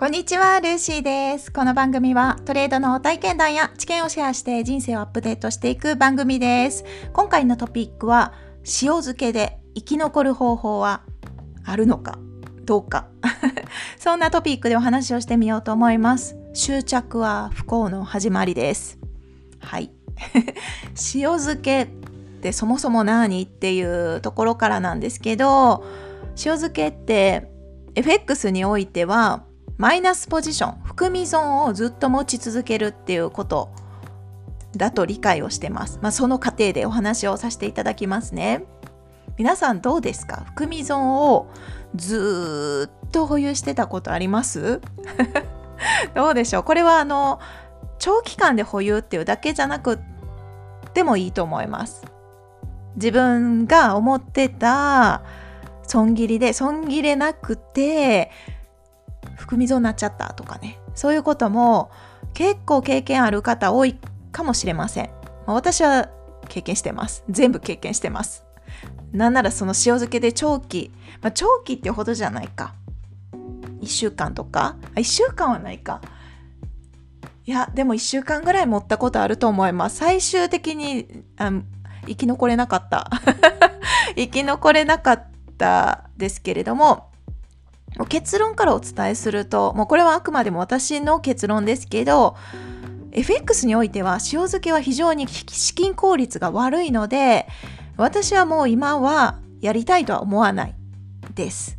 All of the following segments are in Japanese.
こんにちは、ルーシーです。この番組はトレードの体験談や知見をシェアして人生をアップデートしていく番組です。今回のトピックは塩漬けで生き残る方法はあるのかどうかそんなトピックでお話をしてみようと思います。執着は不幸の始まりです。はい塩漬けってそもそも何っていうところからなんですけど、塩漬けって FX においてはマイナスポジション、含み損をずっと持ち続けるっていうことだと理解をしてます。その過程でお話をさせていただきますね。皆さんどうですか？含み損をずっと保有してたことありますどうでしょう？これは長期間で保有っていうだけじゃなくてもいいと思います。自分が思ってた損切りで損切れなくて含み損になっちゃったとかね、そういうことも結構経験ある方多いかもしれません。私は経験してます。全部経験してます。なんならその塩漬けで長期ってほどじゃないか、1週間とか1週間はないか、いやでも1週間ぐらい持ったことあると思います。最終的に生き残れなかった生き残れなかったですけれども、結論からお伝えすると、もうこれはあくまでも私の結論ですけど、 FX においては塩漬けは非常に資金効率が悪いので、私はもう今はやりたいとは思わないです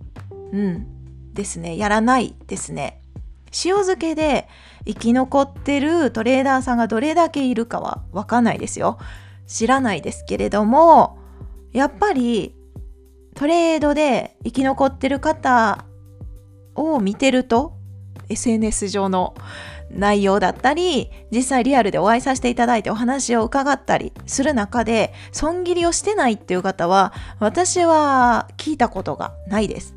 ですね。やらないですね。塩漬けで生き残ってるトレーダーさんがどれだけいるかは分かんないですよ。知らないですけれども、やっぱりトレードで生き残ってる方を見てると、 SNS 上の内容だったり、実際リアルでお会いさせていただいてお話を伺ったりする中で、損切りをしてないっていう方は私は聞いたことがないです。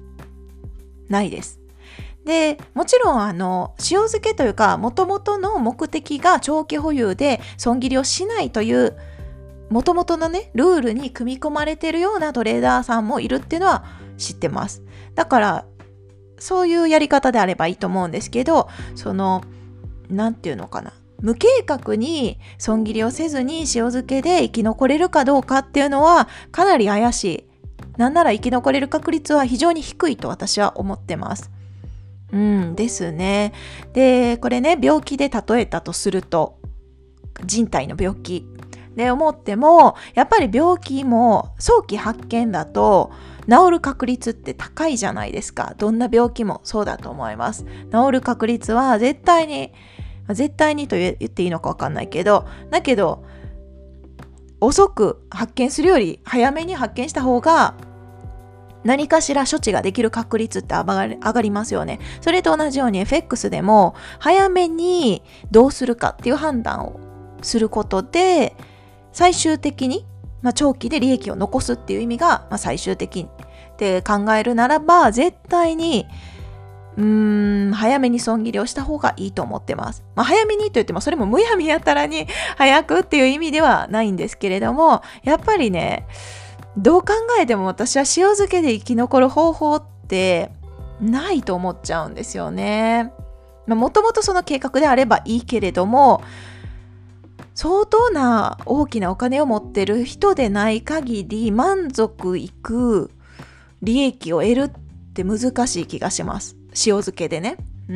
で、もちろん塩漬けというか、元々の目的が長期保有で損切りをしないという元々のねルールに組み込まれているようなトレーダーさんもいるっていうのは知ってます。だからそういうやり方であればいいと思うんですけど、なんていうのかな、無計画に損切りをせずに塩漬けで生き残れるかどうかっていうのはかなり怪しい。なんなら生き残れる確率は非常に低いと私は思ってます。ですね。で、これね、病気で例えたとすると、人体の病気で思っても、やっぱり病気も早期発見だと治る確率って高いじゃないですか。どんな病気もそうだと思います。治る確率は絶対にと言っていいのか分かんないけど、だけど遅く発見するより早めに発見した方が何かしら処置ができる確率って上がりますよね。それと同じように FX でも早めにどうするかっていう判断をすることで、最終的に、長期で利益を残すっていう意味が、最終的って考えるならば、絶対に早めに損切りをした方がいいと思ってます。早めにと言ってもそれもむやみやたらに早くっていう意味ではないんですけれども、やっぱりね、どう考えても私は塩漬けで生き残る方法ってないと思っちゃうんですよね。もともとその計画であればいいけれども、相当な大きなお金を持ってる人でない限り満足いく利益を得るって難しい気がします。塩漬けでね。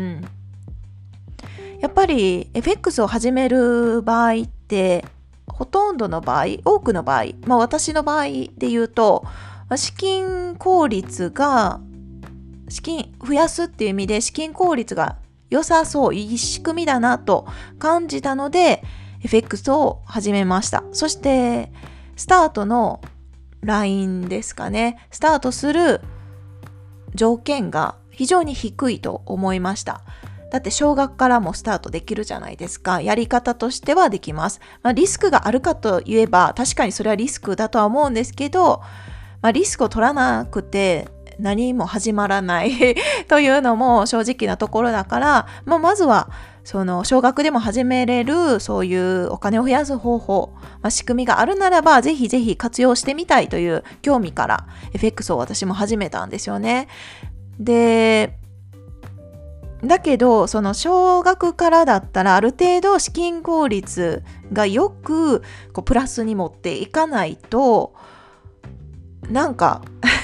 やっぱり FX を始める場合って、ほとんどの場合、多くの場合、私の場合で言うと、資金増やすっていう意味で資金効率が良さそう、いい仕組みだなと感じたのでFX を始めました。そしてスタートのラインですかね、スタートする条件が非常に低いと思いました。だって少額からもスタートできるじゃないですか。やり方としてはできます。リスクがあるかといえば確かにそれはリスクだとは思うんですけど、リスクを取らなくて何も始まらないというのも正直なところだから、まずはその少額でも始めれるそういうお金を増やす方法、仕組みがあるならばぜひぜひ活用してみたいという興味から FX を私も始めたんですよね。でだけどその少額からだったらある程度資金効率がよくこうプラスに持っていかないとなんか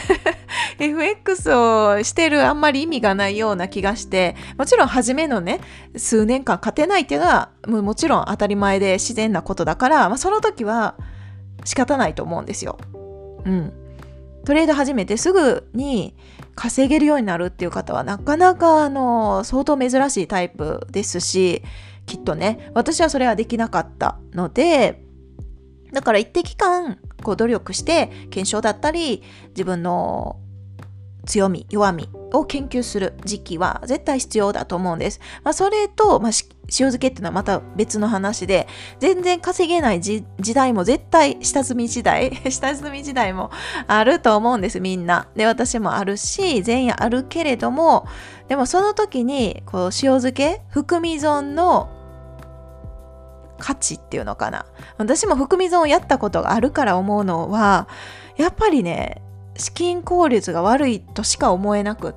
FX をしてるあんまり意味がないような気がして、もちろん初めのね数年間勝てないっていうのはもちろん当たり前で自然なことだから、その時は仕方ないと思うんですよ。トレード始めてすぐに稼げるようになるっていう方はなかなか相当珍しいタイプですし、きっとね私はそれはできなかったので、だから一定期間こう努力して検証だったり自分の強み弱みを研究する時期は絶対必要だと思うんです。それと、塩漬けっていうのはまた別の話で、全然稼げない時代も絶対下積み時代もあると思うんです、みんな。で、私もあるし全員あるけれども、でもその時にこう塩漬け含み損の価値っていうのかな、私も含み損をやったことがあるから思うのは、やっぱりね資金効率が悪いとしか思えなくって、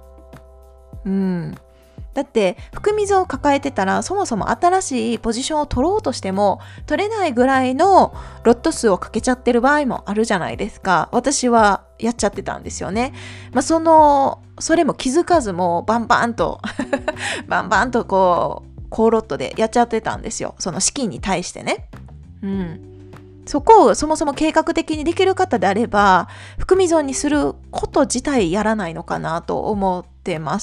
だって含み損を抱えてたらそもそも新しいポジションを取ろうとしても取れないぐらいのロット数をかけちゃってる場合もあるじゃないですか。私はやっちゃってたんですよね。それも気づかずもうバンバンとこう高ロットでやっちゃってたんですよ、その資金に対してね。そこをそもそも計画的にできる方であれば含み損にすること自体やらないのかなと思ってます。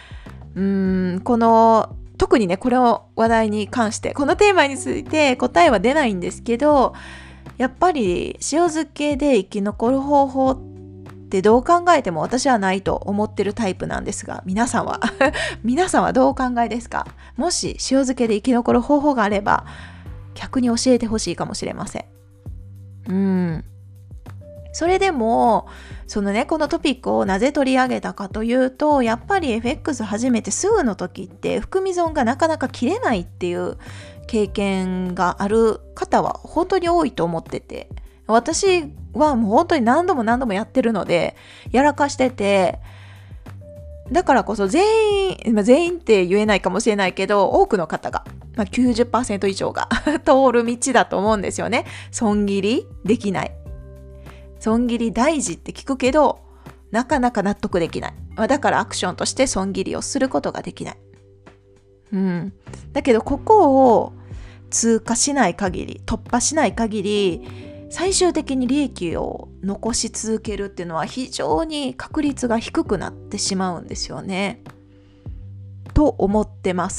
特にねこの話題に関してこのテーマについて答えは出ないんですけど、やっぱり塩漬けで生き残る方法ってどう考えても私はないと思ってるタイプなんですが、皆さんはどうお考えですか？もし塩漬けで生き残る方法があれば逆に教えてほしいかもしれません。それでもこのトピックをなぜ取り上げたかというと、やっぱり FX 始めてすぐの時って含み損がなかなか切れないっていう経験がある方は本当に多いと思ってて、私はもう本当に何度もやってるのでやらかしてて、だからこそ全員って言えないかもしれないけど多くの方が、90% 以上が通る道だと思うんですよね。損切りできない、損切り大事って聞くけどなかなか納得できない、だからアクションとして損切りをすることができない。だけどここを通過しない限り、突破しない限り最終的に利益を残し続けるっていうのは非常に確率が低くなってしまうんですよねと思ってます。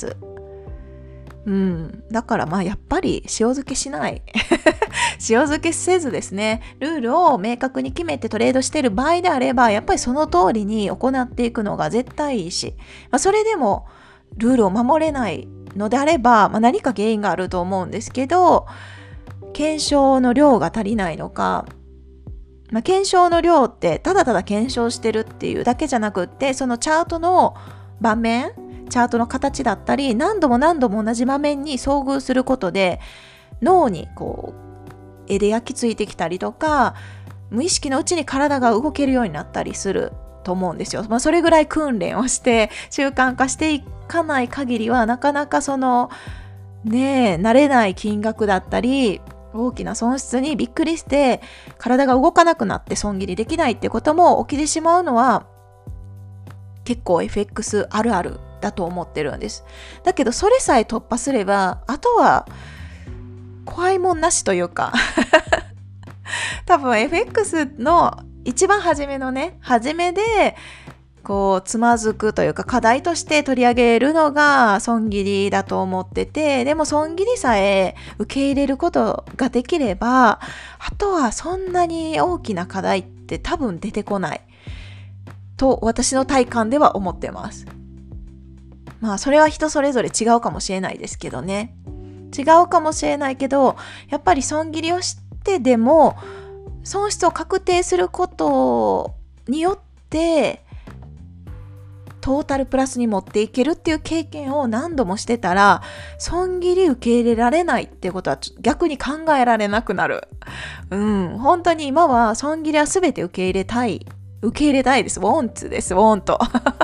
だからやっぱり塩漬けしない塩漬けせずですね、ルールを明確に決めてトレードしている場合であればやっぱりその通りに行っていくのが絶対いいし、それでもルールを守れないのであれば、何か原因があると思うんですけど、検証の量が足りないのか、検証の量ってただただ検証してるっていうだけじゃなくって、そのチャートの盤面、チャートの形だったり何度も同じ場面に遭遇することで脳にこう絵で焼き付いてきたりとか、無意識のうちに体が動けるようになったりすると思うんですよ。それぐらい訓練をして習慣化していかない限りはなかなか慣れない金額だったり大きな損失にびっくりして体が動かなくなって損切りできないってことも起きてしまうのは結構 FX あるあるだと思ってるんです。だけどそれさえ突破すればあとは怖いもんなしというか多分 FX の一番初めでこうつまずくというか課題として取り上げるのが損切りだと思ってて、でも損切りさえ受け入れることができればあとはそんなに大きな課題って多分出てこないと私の体感では思ってます。それは人それぞれ違うかもしれないですけどね。違うかもしれないけどやっぱり損切りをしてでも損失を確定することによってトータルプラスに持っていけるっていう経験を何度もしてたら損切り受け入れられないってことは逆に考えられなくなる。本当に今は損切りは全て受け入れたいです。want です。want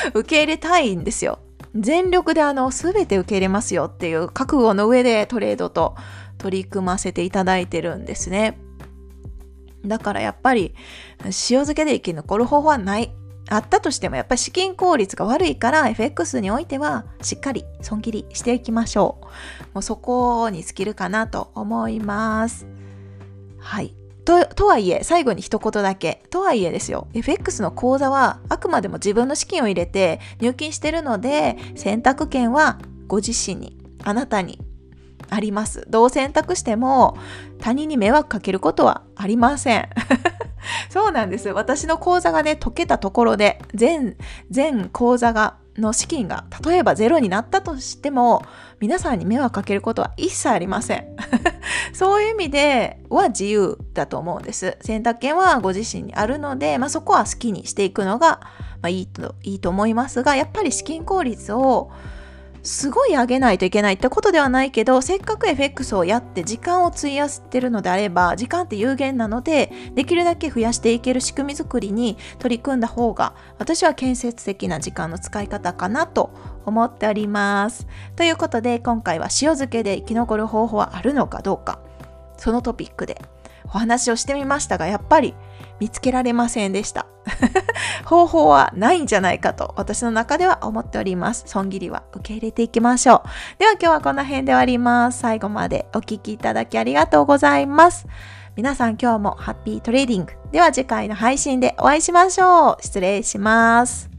受け入れたいんですよ。全力で全て受け入れますよっていう覚悟の上でトレードと取り組ませていただいてるんですね。だからやっぱり塩漬けで生き残る方法はない。あったとしてもやっぱり資金効率が悪いから FX においてはしっかり損切りしていきましょう。もうそこに尽きるかなと思います。はい。とはいえ、最後に一言だけ。とはいえですよ、FX の口座はあくまでも自分の資金を入れて入金してるので、選択権はご自身に、あなたにあります。どう選択しても他人に迷惑かけることはありません。そうなんです。私の口座がね、解けたところで、全口座の資金が例えばゼロになったとしても、皆さんに迷惑かけることは一切ありません。そういう意味では自由だと思うんです。選択権はご自身にあるので、そこは好きにしていくのが、いいと思いますが、やっぱり資金効率をすごい上げないといけないってことではないけど、せっかく FX をやって時間を費やしてるのであれば、時間って有限なので、できるだけ増やしていける仕組み作りに取り組んだ方が、私は建設的な時間の使い方かなと思っております。ということで、今回は塩漬けで生き残る方法はあるのかどうか、そのトピックでお話をしてみましたが、やっぱり見つけられませんでした。方法はないんじゃないかと私の中では思っております。損切りは受け入れていきましょう。では今日はこの辺で終わります。最後までお聞きいただきありがとうございます。皆さん今日もハッピートレーディング。では次回の配信でお会いしましょう。失礼します。